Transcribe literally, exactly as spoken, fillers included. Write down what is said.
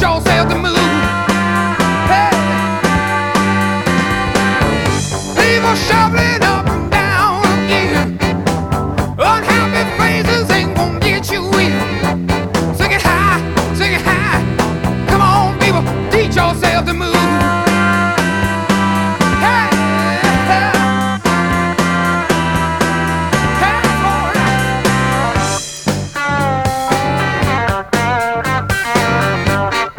yourself to move. Hey, people shoveling up and down again. Unhappy faces ain't gonna get you in. Sing it high, sing it high. Come on, people, teach yourself to move.